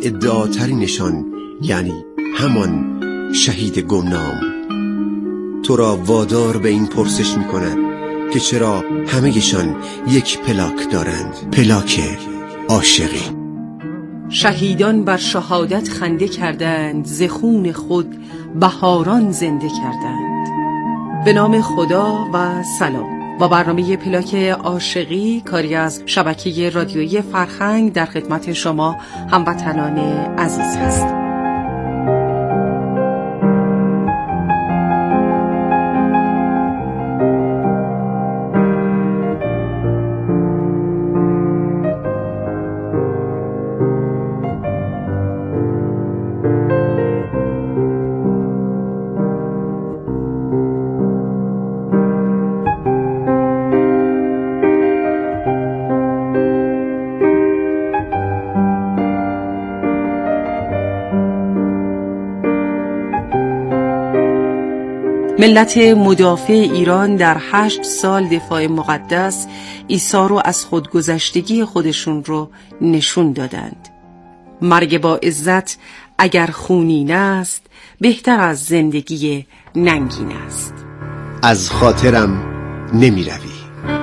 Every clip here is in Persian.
ادعاترینشان، یعنی همان شهید گمنام، تو را وادار به این پرسش می‌کند که چرا همه‌شان یک پلاک دارند، پلاک عاشقی. شهیدان بر شهادت خنده کردند، ز خون خود بهاران زنده کردند. به نام خدا و سلام. با برنامه پلاک عاشقی، کاری از شبکه رادیویی فرهنگ، در خدمت شما هموطنان عزیز هست. ملت مدافع ایران در 8 سال دفاع مقدس عیسی رو از خودگذشتگی خودشون رو نشون دادند. مرگ با عزت اگر خونین است، بهتر از زندگی ننگین است. از خاطرم نمی روی.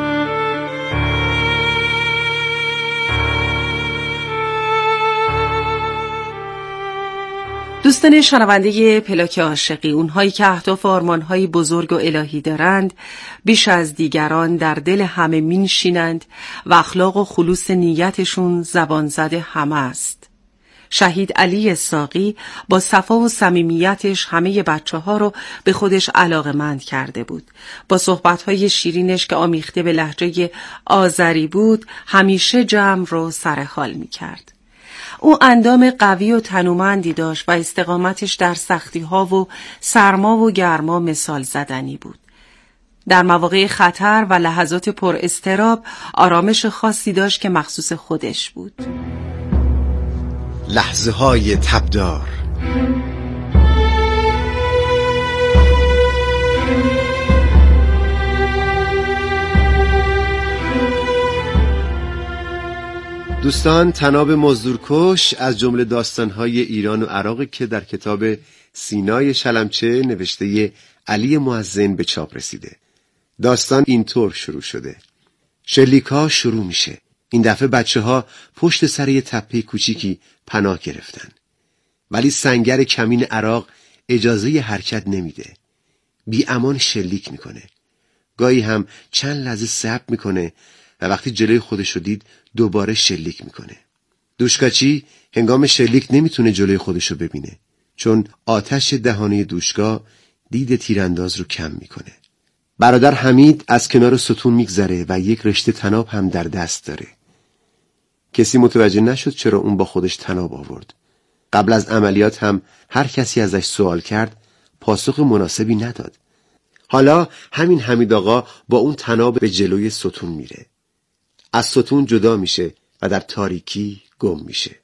دوستان شنونده پلاک عاشقی، اونهایی که اهداف و آرمان‌های بزرگ و الهی دارند، بیش از دیگران در دل همه می‌نشینند و اخلاق و خلوص نیتشون زبان زده همه است. شهید علی اسحاقی با صفا و صمیمیتش همه بچه‌ها رو به خودش علاقه‌مند کرده بود. با صحبت‌های شیرینش که آمیخته به لهجه آذری بود، همیشه جمع رو سرحال می‌کرد. او اندام قوی و تنومندی داشت و استقامتش در سختی‌ها و سرما و گرما مثال زدنی بود. در مواقع خطر و لحظات پر اضطراب آرامش خاصی داشت که مخصوص خودش بود. لحظه‌های تبدار. دوستان، طناب مزدورکش از جمله داستان‌های ایران و عراق که در کتاب سینای شلمچه نوشته علی مؤذن به چاپ رسیده. داستان اینطور شروع شده. شلیک‌ها شروع میشه. این دفعه بچه‌ها پشت سر یه تپه کوچیکی پناه گرفتن. ولی سنگر کمین عراق اجازه حرکت نمیده. بی امان شلیک میکنه. گاهی هم چند لحظه صبر میکنه و وقتی جلوی خودش رو دید دوباره شلیک میکنه. دوشکاچی هنگام شلیک نمیتونه جلوی خودش رو ببینه، چون آتش دهانه دوشکا دید تیرانداز رو کم میکنه. برادر حمید از کنار ستون میگذره و یک رشته طناب هم در دست داره. کسی متوجه نشد چرا اون با خودش طناب آورد. قبل از عملیات هم هر کسی ازش سوال کرد پاسخ مناسبی نداد. حالا همین حمید آقا با اون طناب به جلوی ستون میره. از ستون جدا میشه و در تاریکی گم میشه.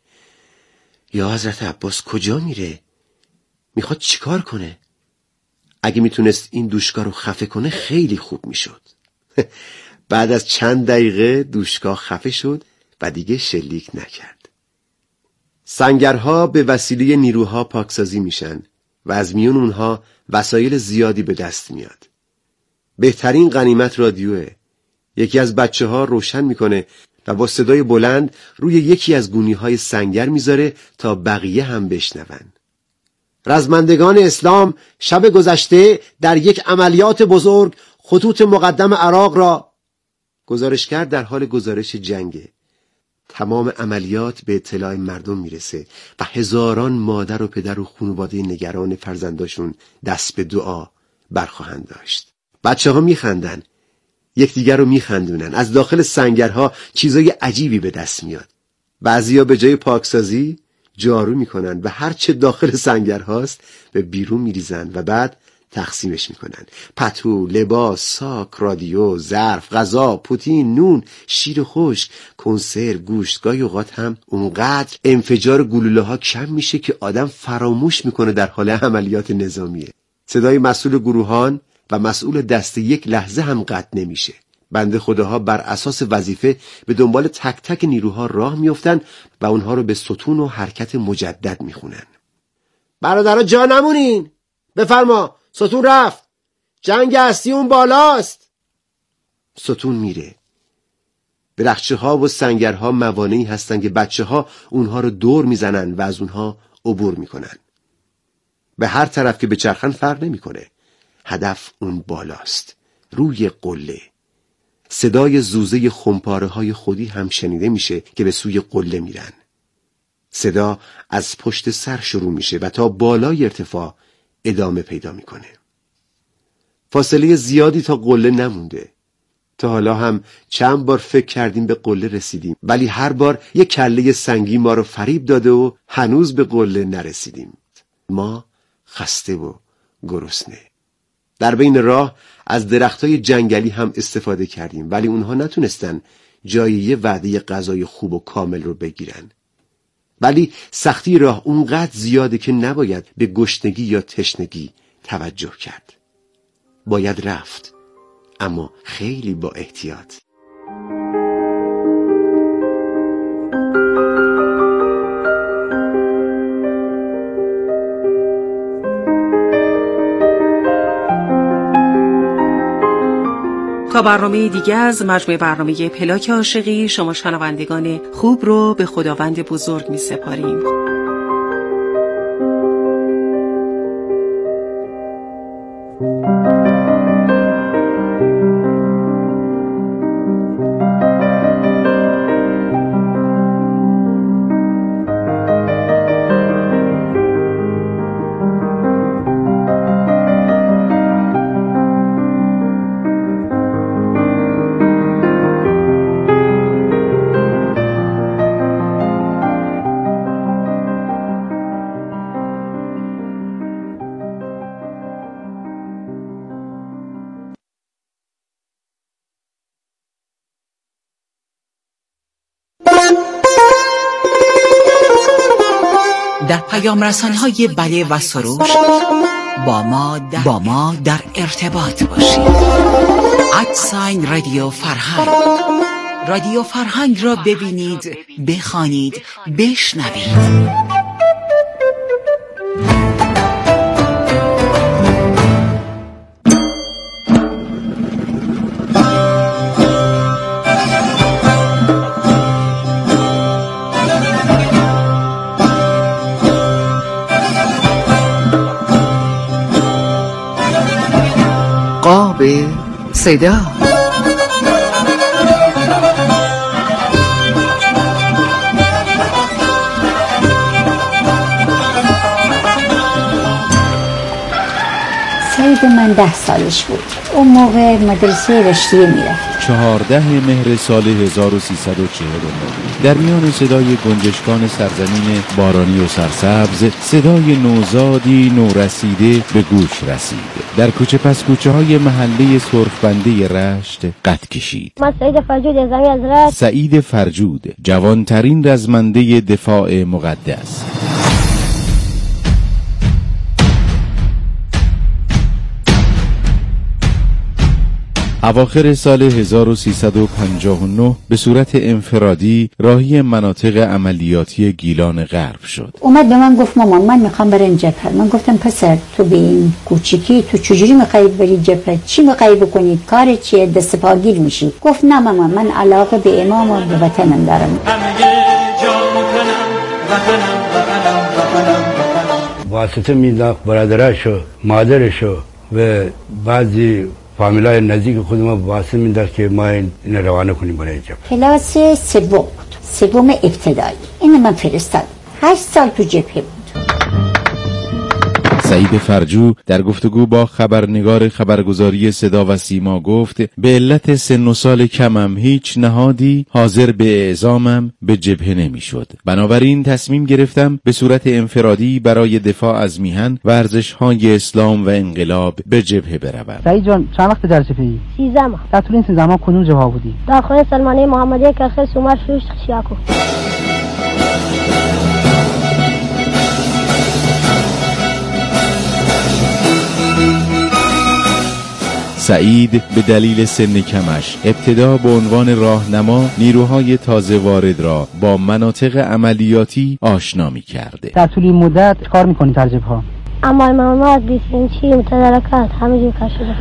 یا حضرت عباس کجا میره؟ میخواد چیکار کنه؟ اگه میتونست این دوشکا رو خفه کنه خیلی خوب میشد. بعد از چند دقیقه دوشکا خفه شد و دیگه شلیک نکرد. سنگرها به وسیله نیروها پاکسازی میشن و از میون اونها وسایل زیادی به دست میاد. بهترین غنیمت رادیوه. یکی از بچه‌ها روشن میکنه و با صدای بلند روی یکی از گونی‌های سنگر میذاره تا بقیه هم بشنون. رزمندگان اسلام شب گذشته در یک عملیات بزرگ خطوط مقدم عراق را گزارشگر در حال گزارش جنگه. تمام عملیات به اطلاع مردم میرسه و هزاران مادر و پدر و خانواده نگران فرزنداشون دست به دعا برخواهند داشت. بچه‌ها میخندن، یکدیگر رو میخندونن. از داخل سنگرها چیزای عجیبی به دست میاد. بعضیا به جای پاکسازی جارو میکنن و هر چه داخل سنگرهاست به بیرون میریزن و بعد تقسیمش میکنن. پتو، لباس، ساک، رادیو، ظرف، غذا، پوتین، نون، شیر خشک، کنسرو، گوشت. گاهی اوقات هم اونقدر انفجار گلوله ها کم میشه که آدم فراموش میکنه در حال عملیات نظامیه. صدای مسئول گروهان و مسئول دسته یک لحظه هم قطع نمیشه. بنده خداها بر اساس وظیفه به دنبال تک تک نیروها راه میافتند و اونها رو به ستون و حرکت مجدد میخونن. برادرها جا نمونین، بفرما، ستون رفت، جنگ هستی اون بالاست. ستون میره. درخچه ها و سنگرها موانعی هستن که بچه ها اونها رو دور میزنن و از اونها عبور میکنن. به هر طرف که بچرخن فرق نمیکنه. هدف اون بالاست، روی قله. صدای زوزه خمپاره های خودی هم شنیده میشه که به سوی قله میرن. صدا از پشت سر شروع میشه و تا بالای ارتفاع ادامه پیدا میکنه. فاصله زیادی تا قله نمونده. تا حالا هم چند بار فکر کردیم به قله رسیدیم، ولی هر بار یک کله سنگی ما رو فریب داده و هنوز به قله نرسیدیم. ما خسته و گرسنه. در بین راه از درختای جنگلی هم استفاده کردیم، ولی اونها نتونستن جای یه وعده غذای خوب و کامل رو بگیرن. ولی سختی راه اونقدر زیاده که نباید به گشنگی یا تشنگی توجه کرد. باید رفت، اما خیلی با احتیاط. تا برنامه دیگه از مجموعه برنامه پلاک عاشقی شما شنوندگان خوب رو به خداوند بزرگ می سپاریم. در پیام رسان‌های بله و سروش با ما در ارتباط باشید. @رادیو فرهنگ. رادیو فرهنگ را ببینید، بخوانید، بشنوید. قاب صدا. سعید من 10 سالش بود. اون موقع مدرسه رشتیه میرفت. 14 مهر سال 1349 در میان صدای گنجشکان سرزمین بارانی و سرسبز صدای نوزادی نورسیده به گوش رسید. در کوچه پس کوچه های محله سرخبنده رشت قد کشید. من سعید فرجود از رشت. سعید فرجود جوانترین رزمنده دفاع مقدس. اواخر سال 1359 به صورت انفرادی راهی مناطق عملیاتی گیلان غرب شد. اومد به من گفت مامان من میخوام برم جبهه. من گفتم پسر تو به این کوچیکی تو چجوری میخوای بری جبهه؟ چی میخوای بکنی؟ کار چیه؟ دست پاگیر میشی. گفت نه مامان من علاقه به امام و به وطنم دارم. واسطه میداخت برادرشو مادرشو و بعضی فامیلای نزدیک خود ما واسه میداد که ما این روانه کنیم برای جبهه. کلاس سوم ابتدایی. این من فرستادم. 8 سال تو جبهه بود. سعید فرجو در گفتگو با خبرنگار خبرگزاری صدا و سیما گفت به علت سن و سال کمم هیچ نهادی حاضر به اعزامم به جبهه نمیشد. بنابراین تصمیم گرفتم به صورت انفرادی برای دفاع از میهن و ارزش‌های اسلام و انقلاب به جبهه بروم. سعید جان چند وقت در جبهه‌ای؟ 13 ماه. در طول این 13 ماه کدوم جبهه بودی؟ داخل سلمانی محمدیه که خیلی سومر شوش خشیاکو. سعید به دلیل سن کمش ابتدا به عنوان راهنما نیروهای تازه وارد را با مناطق عملیاتی آشنا می‌کرد. در طول این مدت کار می‌کنی در جبهه؟ اما امامات 20 اینچی متدارکات همه جور کار شده.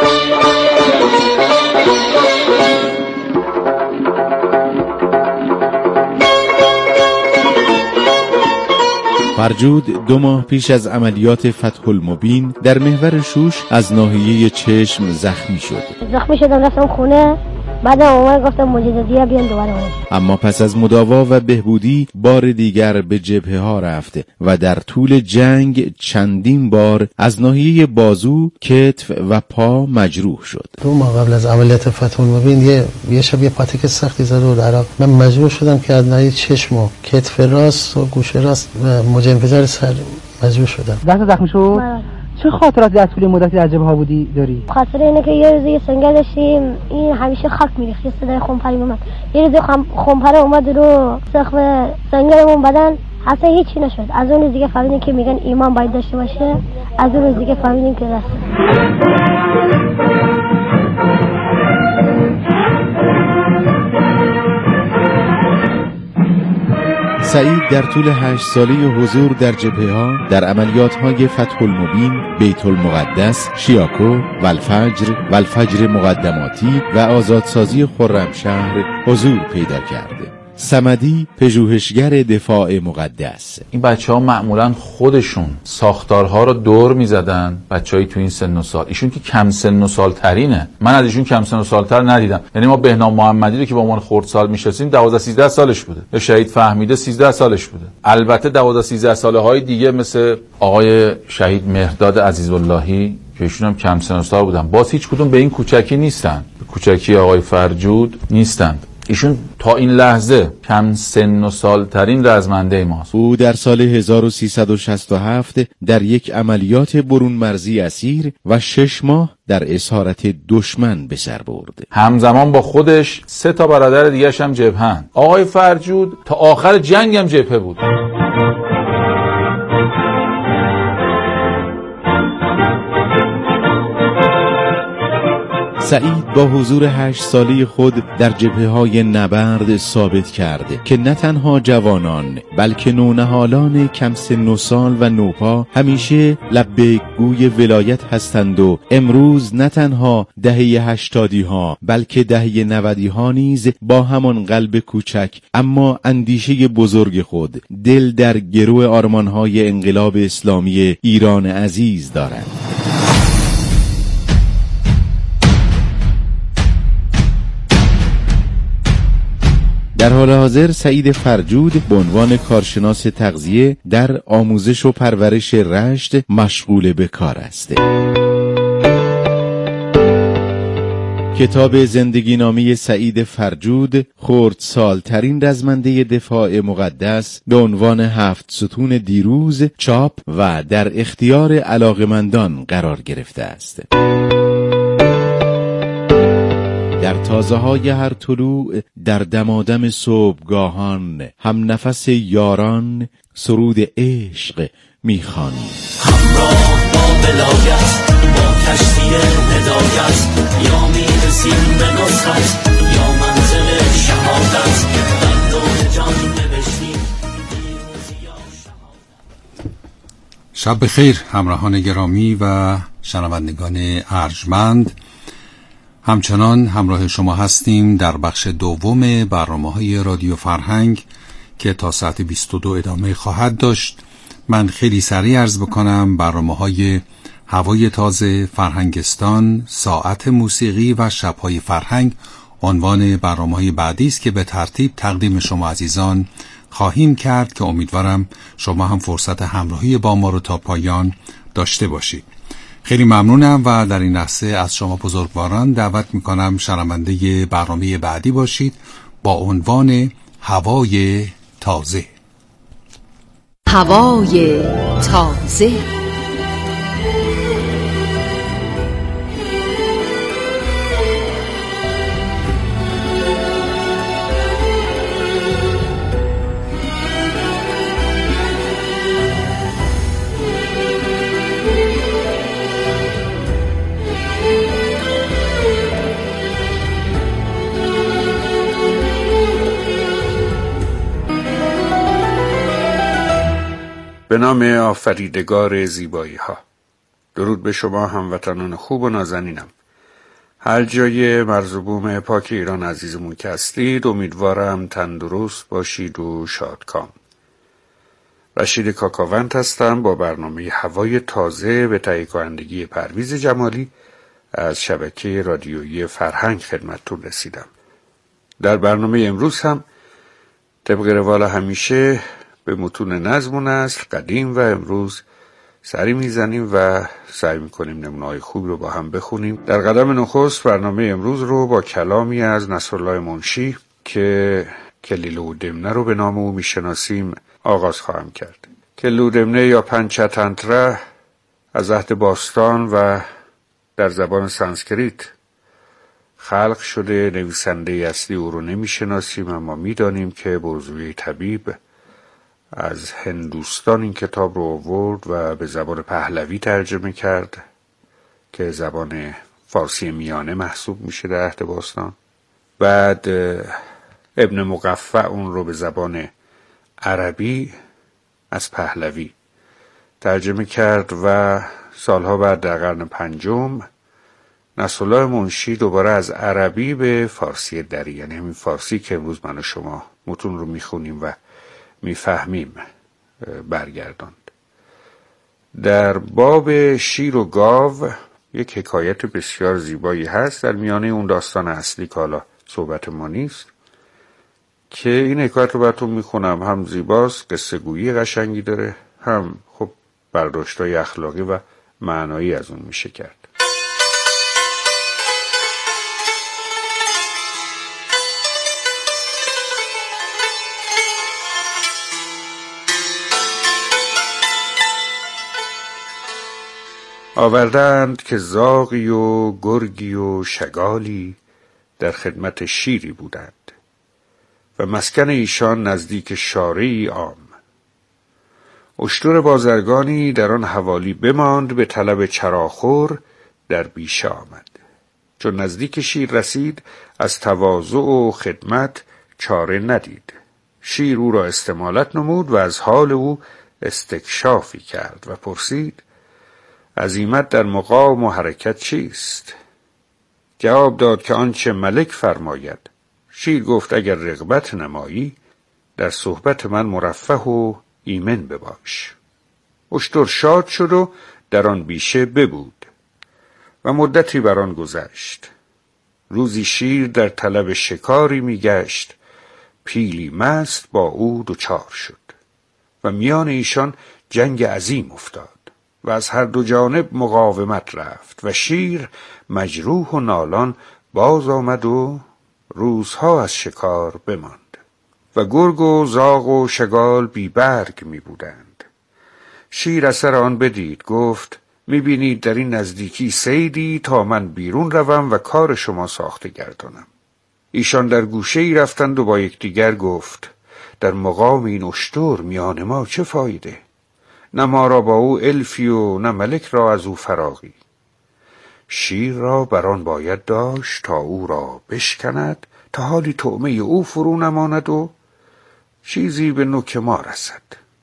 فرجود 2 ماه پیش از عملیات فتح المبین در محور شوش از ناحیه چشم زخمی شدم رفتم خونه، بعد اومد گفتم مجددیه بیان دوباره اومد. اما پس از مداوا و بهبودی بار دیگر به جبهه ها رفت و در طول جنگ چندین بار از ناحیه بازو، کتف و پا مجروح شد. 2 ماه قبل از عملیات فتح المبین یه شب یه پاتیک سختی زد و عراق. من مجبور شدم که از ناحیه چشم و کتف راست و گوشه راست موج انفجار سر مجبور شدم. دست زخمی شد؟ چه خاطراتی در طول مدتی در جبهه ها بودی داری؟ خاطر اینه که یه روز یه سنگر داشتیم، این همیشه خاک میریخت، یه صدای خمپاری اومد. یه روز خمپاره اومد رو سقف سنگرمون بدن، اصلا هیچی نشد. از اون روز دیگه فهمیدیم که میگن ایمان باید داشته باشه. از اون روز دیگه فهمیدیم که راست. سعید در طول 8 ساله حضور در جبهه‌ها در عملیات‌های فتح المبین، بیت المقدس، شیاکو، والفجر مقدماتی و آزادسازی خرمشهر حضور پیدا کرده. صمدی، پژوهشگر دفاع مقدس: این بچه‌ها معمولاً خودشون ساختارها رو دور می‌زدن. بچه‌ای تو این سن و سال، ایشون که کم سن و سال ترینه، من از ایشون کم سن و سالتر ندیدم. یعنی ما بهنام محمدی رو که با عنوان خردسال می‌شناسیم 12-13 سالش بوده، یا شهید فهمیده 13 سالش بوده. البته 12-13 ساله‌های دیگه مثل آقای شهید مهرداد عزیزاللهی که ایشون هم کم سن و سال بودن، باز هیچ کدوم به این کوچکی نیستن، به کوچکی آقای فرجود نیستند. ایشون تا این لحظه کم سن و سال ترین رزمنده ماست. او در سال 1367 در یک عملیات برون مرزی اسیر و 6 ماه در اسارت دشمن به سر برد. همزمان با خودش 3 تا برادر دیگرش هم جبهه‌اند. آقای فرجود تا آخر جنگ هم جبهه بود. سعید با حضور 8 ساله خود در جبهه‌های نبرد ثابت کرده که نه تنها جوانان بلکه نونهالان کم سن و سال و نوپا همیشه لبیک گوی ولایت هستند و امروز نه تنها دهه 80 ها بلکه دهه 90 ها نیز با همان قلب کوچک اما اندیشه بزرگ خود دل در گرو آرمان‌های انقلاب اسلامی ایران عزیز دارند. در حال حاضر سعید فرجود به عنوان کارشناس تغذیه در آموزش و پرورش رشت مشغول به کار است. کتاب زندگی نامه سعید فرجود، خردسال‌ترین رزمنده دفاع مقدس، به عنوان 7 ستون دیروز چاپ و در اختیار علاقمندان قرار گرفته است. در تازه‌های هر طلوع، در دمادم صبحگاهان، هم نفس یاران سرود عشق می‌خوانیم. همراه با ولایت، با کشتی هدایت، یا میرسیم به نصرت یا منزل شهادت، در دور جان نوشتیم پیروزی یا شهادت. شب بخیر همراهان گرامی و شنوندگان ارجمند، همچنان همراه شما هستیم در بخش دوم برنامه‌های رادیو فرهنگ که تا ساعت 22 ادامه خواهد داشت. من خیلی سریع عرض بکنم برنامه‌های هوای تازه، فرهنگستان، ساعت موسیقی و شب‌های فرهنگ عنوان برنامه‌های بعدی است که به ترتیب تقدیم شما عزیزان خواهیم کرد که امیدوارم شما هم فرصت همراهی با ما رو تا پایان داشته باشید. خیلی ممنونم و در این لحظه از شما بزرگواران دعوت میکنم شنونده برنامه بعدی باشید با عنوان هوای تازه. هوای تازه. به نام آفریدگار زیبایی ها. درود به شما هموطنان خوب و نازنینم. هر جای مرز و بوم پاک ایران عزیزمون که هستید، امیدوارم تندرست باشید و شادکام. رشید کاکاوند هستم با برنامه هوای تازه به تهیه کنندگی پرویز جمالی از شبکه رادیویی فرهنگ خدمتتون رسیدم. در برنامه امروز هم طبق روال همیشه به متون نظم و نثر قدیم و امروز سری میزنیم و سعی میکنیم نمونه‌های خوب رو با هم بخونیم. در قدم نخست برنامه امروز رو با کلامی از نصرالله منشی که کلیله و دمنه رو به نام او میشناسیم آغاز خواهم کرد. کلیله و دمنه یا پنچتنتره از عهد باستان و در زبان سانسکریت خلق شده. نویسنده اصلی او رو نمیشناسیم، اما میدانیم که برزوی طبیب از هندوستان این کتاب رو آورد و به زبان پهلوی ترجمه کرد که زبان فارسی میانه محسوب میشه در عهد باستان. بعد ابن مقفع اون رو به زبان عربی از پهلوی ترجمه کرد و سالها بعد در قرن پنجم نصرالله منشی دوباره از عربی به فارسی دری، یعنی همین فارسی که امروز من و شما متون رو میخونیم و میفهمیم، برگرداند. در باب شیر و گاو یک حکایت بسیار زیبایی هست در میانه اون داستان اصلی که حالا صحبت ما نیست، که این حکایت رو براتون میخونم. هم زیباست، قصه گویی قشنگی داره، هم خب برداشتای اخلاقی و معنایی از اون میشه کرد. آوردند که زاغی و گرگی و شگالی در خدمت شیری بودند و مسکن ایشان نزدیک شارعی عام. اشتر بازرگانی در آن حوالی بماند، به طلب چراخور در بیشه آمد. چون نزدیک شیر رسید، از تواضع و خدمت چاره ندید. شیر او را استمالت نمود و از حال او استکشافی کرد و پرسید عزیمت در مقام و حرکت چیست؟ جواب داد که آنچه ملک فرماید. شیر گفت اگر رغبت نمایی، در صحبت من مرفه و ایمن بباش. اشتر شاد شد و در آن بیشه ببود و مدتی بر آن گذشت. روزی شیر در طلب شکاری میگشت، پیلی مست با او دچار شد و میان ایشان جنگ عظیم افتاد و از هر دو جانب مقاومت رفت و شیر مجروح و نالان باز آمد و روزها از شکار بماند و گرگ و زاغ و شگال بی برگ می بودند. شیر اثر آن بدید، گفت می بینید در این نزدیکی صیدی، تا من بیرون روم و کار شما ساخته گردانم. ایشان در گوشه ای رفتند و با یکدیگر گفت در مقام این اشتر میان ما چه فایده؟ نه ما را با او الفی و نه ملک را از او فراغی. شیر را بران باید داشت تا او را بشکند، تا حالی طعمه او فرو نماند و چیزی به نوک ما رسد.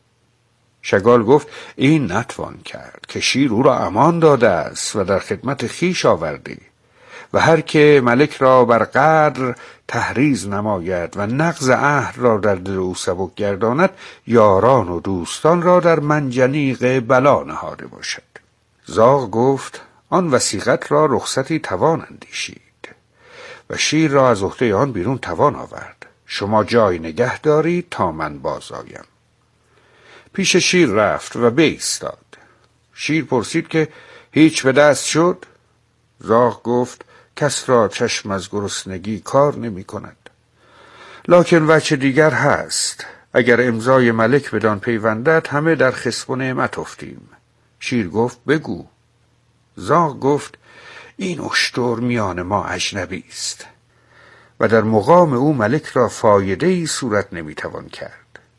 شگال گفت این نتوان کرد که شیر او را امان داده است و در خدمت خیش آورده و هر که ملک را بر قدر تحریض نماید و نقض عهد را در دل او سبک گرداند، یاران و دوستان را در منجنیق بلا نهاده باشد. زاغ گفت آن وثیقت را رخصتی توان اندیشید و شیر را از عهده آن بیرون توان آورد. شما جای نگه دارید تا من باز آیم. پیش شیر رفت و بایستاد. شیر پرسید که هیچ به دست شد؟ زاغ گفت کس را چشم از گرسنگی کار نمی کند. لکن وجه دیگر هست. اگر امضای ملک بدان پیوندد، همه در خسب و نعمت افتیم. شیر گفت بگو. زاغ گفت این اشتر میان ما اجنبی است و در مقام او ملک را فایده ای صورت نمی توان کرد.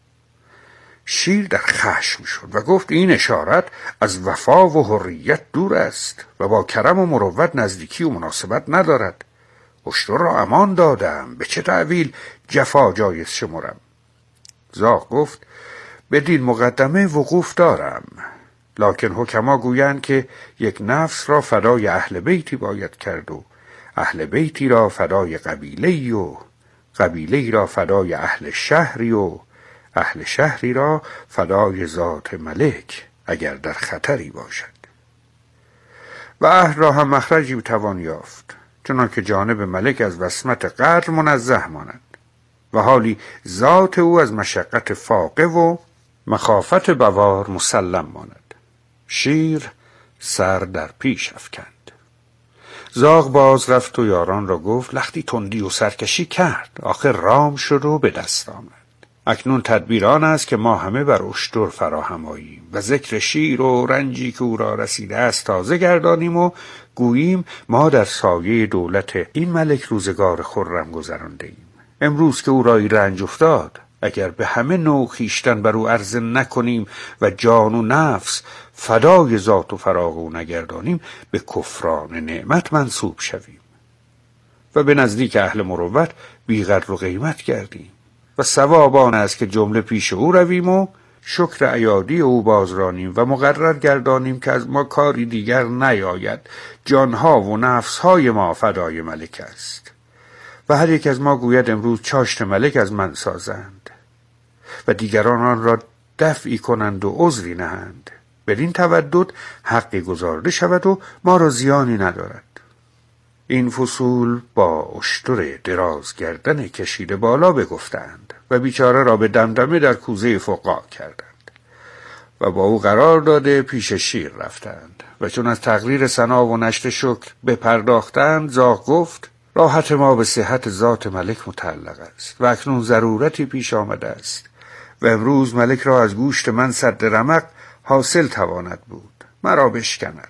شیر در خشم شد و گفت این اشارت از وفا و حریت دور است و با کرم و مروت نزدیکی و مناسبت ندارد. اشتر را امان دادم، به چه تعویل جفا جایز شمرم؟ زاغ گفت بدین مقدمه وقوف دارم، لکن حکما گویند که یک نفس را فدای اهل بیتی باید کرد و اهل بیتی را فدای قبیله‌ای و قبیله‌ای را فدای اهل شهری و اهل شهری را فدای ذات ملک اگر در خطری باشد. و اهل را هم مخرجی بتوان یافت، چنانکه جانب ملک از وسمت قدر منزه ماند و حالی ذات او از مشقت فاقه و مخافت بوار مسلم ماند. شیر سر در پیش افکند. زاغ باز رفت و یاران را گفت لختی تندی و سرکشی کرد، آخر رام شد و به دست آمد. اکنون تدبیر آن است که ما همه بر اشتر فراهم آییم و ذکر شیر و رنجی که او را رسیده است تازه گردانیم و گوییم ما در سایه دولت این ملک روزگار خرم گذرانده ایم. امروز که او را این رنج افتاد، اگر به همه نوع خویشتن بر او عرضه نکنیم و جان و نفس فدای ذات و فراغ او نگردانیم، به کفران نعمت منسوب شویم و به نزدیک اهل مروت بی‌قدر و قیمت گردیم. و ثواب آن است که جمله پیش او رویم و شکر عیادی او بازرانیم و مقرر گردانیم که از ما کاری دیگر نیاید، جانها و نفسهای ما فدای ملک است. و هر یک از ما گوید امروز چاشت ملک از من سازند و دیگران آن را دفعی کنند و عذری نهند، بدین تودد حقی گزارده شود و ما را زیانی ندارد. این فصول با اشتر دراز گردن کشیده بالا بگفتند و بیچاره را به دمدمه در کوزه فقاع کردند و با او قرار داده پیش شیر رفتند و چون از تقریر ثنا و نشر شکر بپرداختند، زاغ گفت راحت ما به صحت ذات ملک متعلق است و اکنون ضرورتی پیش آمده است و امروز ملک را از گوشت من سد رمق حاصل تواند بود، مرا بشکند.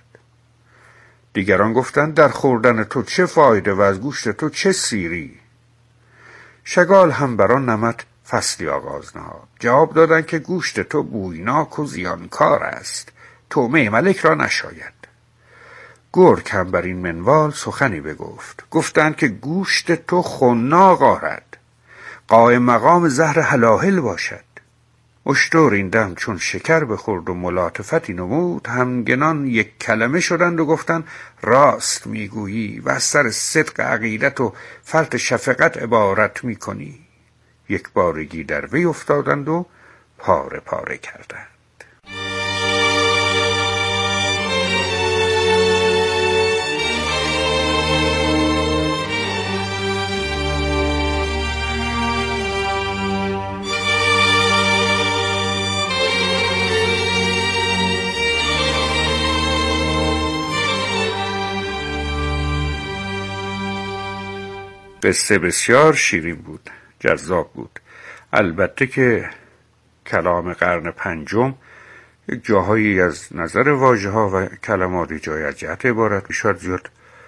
دیگران گفتند در خوردن تو چه فایده و از گوشت تو چه سیری؟ شگال هم بران نمط فصلی آغاز نهاد. جواب دادند که گوشت تو بویناک و زیانکار است، طعمه ملک را نشاید. گرگ هم بر این منوال سخنی بگفت. گفتند که گوشت تو خناق آرد، قائم مقام زهر هلاهل باشد. اشتر این دم چون شکر بخورد و ملاطفتی نمود، همگنان یک کلمه شدند و گفتند راست میگویی و از سر صدق عقیدت و فرط شفقت عبارت میکنی. یک بارگی در وی افتادند و پاره پاره کردند. قصه بسیار شیرین بود، جذاب بود. البته که کلام قرن پنجم یک جاهایی از نظر واژه ها و کلمات جای از جهت عبارت میشد زیاد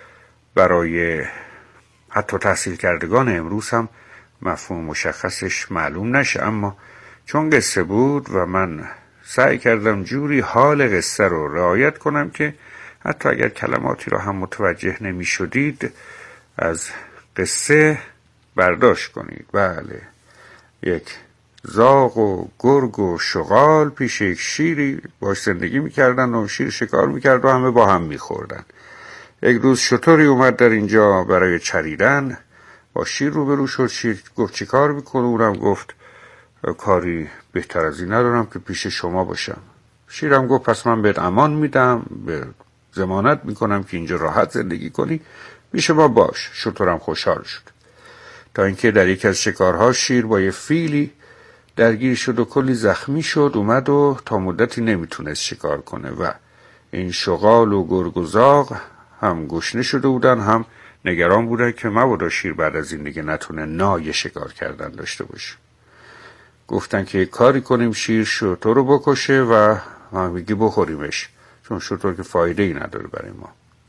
برای حتی تحصیل کردگان امروز هم مفهوم مشخصش معلوم نشه، اما چون قصه بود و من سعی کردم جوری حال قصه رو رعایت کنم که حتی اگر کلماتی را هم متوجه نمی شدید از قصه برداشت کنید. بله، یک زاغ و گرگ و شغال پیش یک شیری باش زندگی میکردن و شیر شکار میکرد و همه با هم میخوردن. یک روز شتری اومد در اینجا برای چریدن، با شیر روبرو شد. شیر گفت چی کار میکنه؟ اونم گفت کاری بهتر از این ندارم که پیش شما باشم. شیرم گفت پس من بهت امان میدم، به ضمانت میکنم که اینجا راحت زندگی کنی، پیش ما باش. شترم خوشحال شد تا اینکه در یک از شکارها شیر با یه فیلی درگیر شد و کلی زخمی شد. اومد و تا مدتی نمیتونست شکار کنه و این شغال و گرگ و زاغ هم گشنه شده بودن، هم نگران بودن که مبادا شیر بعد از این دیگه نتونه نای شکار کردن داشته باشه. گفتن که کاری کنیم شیر شتر رو بکشه و ما میگی بخوریمش، چون شتر که فایده ای نداره برای ما.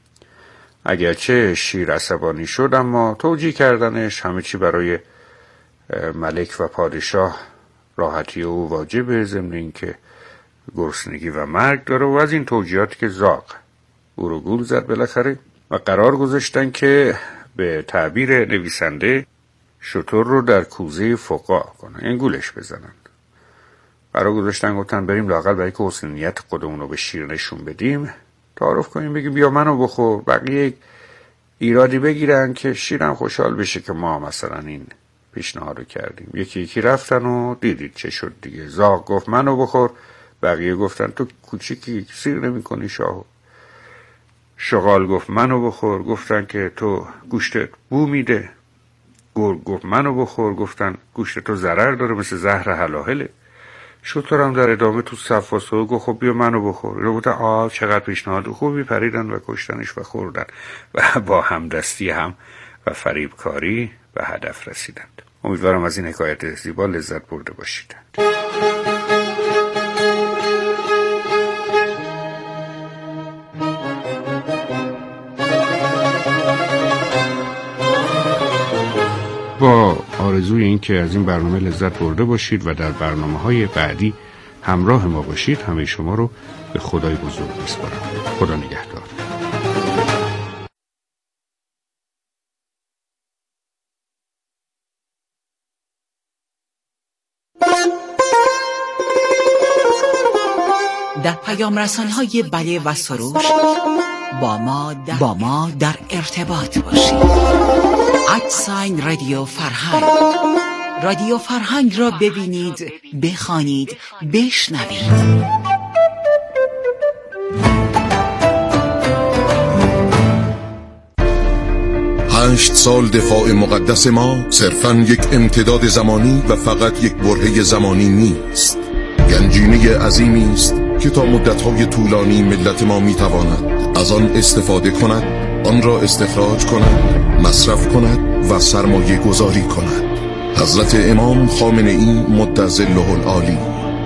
اگرچه شیر عصبانی شد اما توجیه کردنش همه چی برای ملک و پادشاه راحتی او واجبه، ضمن این که گرسنگی و مرگ داره. و از این توجیهاتی که زاغ او رو گول زد بالاخره و قرار گذاشتن که به تعبیر نویسنده شتر رو در کوزه فقاع کنن، این گولش بزنن. قرار گذاشتن گفتن بریم لااقل برای که حسن نیت خودمون رو به شیر نشون بدیم تعارف کنیم، بگیم بیا منو بخور، بقیه ایرادی بگیرن که شیرم خوشحال بشه که ما مثلا این پیشنهاد رو کردیم. یکی رفتن و دیدید چه شد دیگه. زاغ گفت منو بخور، بقیه گفتن تو کوچیکی سیر نمی کنی شاهو. شغال گفت منو بخور، گفتن که تو گوشتت بو میده. گرگ گفت منو بخور، گفتن گوشت تو ضرر داره مثل زهر هلاهله. شترم در ادامه تو صف واسه گفت خب بیا منو بخور. رو گفتن چقدر پیشنهاد خوبی، پریدن و کشتنش و خوردن و با همدستی هم و فریبکاری به هدف رسیدند. امیدوارم از این حکایت زیبا لذت برده باشید. با آرزوی این که از این برنامه لذت برده باشید و در برنامه‌های بعدی همراه ما باشید، همه شما رو به خدای بزرگ می‌سپارم. خدا نگهدار. در پیام رسان‌های بله و سروش با ما در ارتباط باشید. @رادیو فرهنگ. رادیو فرهنگ را ببینید، بخوانید، بشنوید. 8 سال دفاع مقدس ما صرفاً یک امتداد زمانی و فقط یک برهه زمانی نیست. گنجینه عظیمی است که تا مدت‌های طولانی ملت ما می‌تواند از آن استفاده کند، آن را استخراج کند، مصرف کند و سرمایه گذاری کند. حضرت امام خامنه‌ای مدظله العالی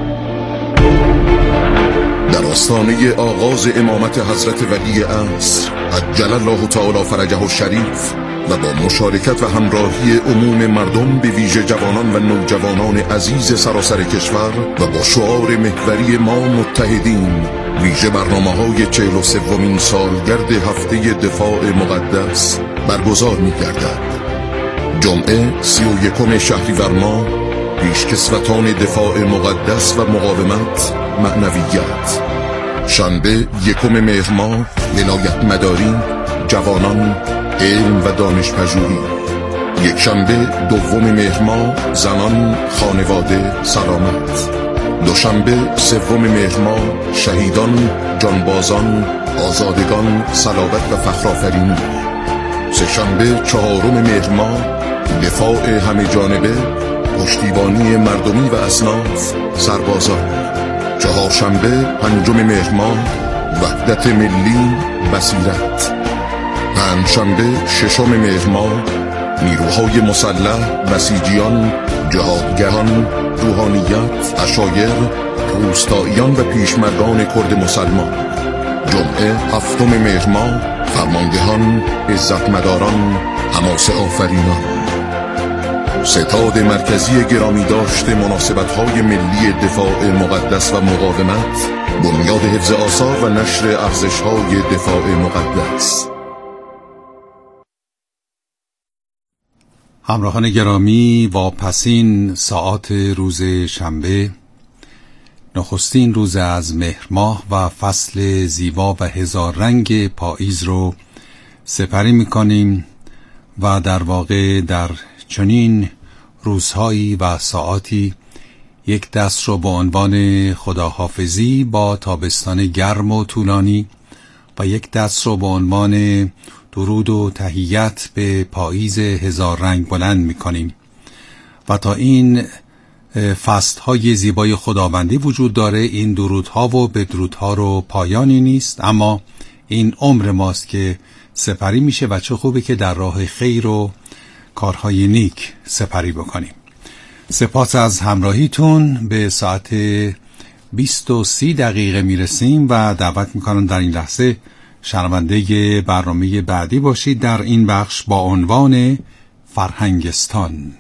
در آستانه آغاز امامت حضرت ولی عصر عجل الله تعالی فرجه الشریف و با مشارکت و همراهی عموم مردم به ویژه جوانان و نوجوانان عزیز سراسر کشور و با شعار محوری ما متحدین، ویژه برنامه‌های 43مین سالگرد هفته دفاع مقدس برگزار می‌گردد. جمعه 31 شهریور ماه پیشکسوتان دفاع مقدس و مقاومت معنویت. شنبه 1 مهر ماه ولایت مداری، جوانان، علم و دانش پژوهی. یک شنبه 2 مهر ماه زنان، خانواده، سلامت. دوشنبه 3 مهر ماه شهیدان، جانبازان، آزادگان، صلابت و فخرآفرینی. سه‌شنبه 4 مهر ماه دفاع همه جانبه، پشتیبانی مردمی و اصناف، سربازان. چهارشنبه 5 مهر ماه وحدت ملی، بصیرت. پنجشنبه 6 مهر ماه نیروهای مسلح، بسیجیان، جهادگران، روحانیت، عشایر، روستاییان و پیشمردان کرد مسلمان. جمعه 7 مهر ماه فرماندهان، عزتمداران، حماسه آفرینان. ستاد مرکزی گرامی داشته مناسبت‌های ملی دفاع مقدس و مقاومت، بنیاد حفظ آثار و نشر ارزش‌های دفاع مقدس. همراهان گرامی، واپسین ساعات روز شنبه، نخستین روز از مهر ماه و فصل زیبا و هزار رنگ پاییز رو سپری می‌کنیم و در واقع در چنین روزهایی و ساعاتی یک دست رو با عنوان خداحافظی با تابستان گرم و طولانی و یک دست رو با عنوان درود و تحیت به پاییز هزار رنگ بلند می‌کنیم. و تا این فصل‌های زیبای خداوندی وجود داره، این درودها و بدرودها رو پایانی نیست، اما این عمر ماست که سپری میشه و چه خوبه که در راه خیر و کارهای نیک سپری بکنیم. سپاس از همراهیتون. به ساعت 20:30 میرسیم و دعوت میکنم در این لحظه شنونده برنامه بعدی باشید در این بخش با عنوان فرهنگستان.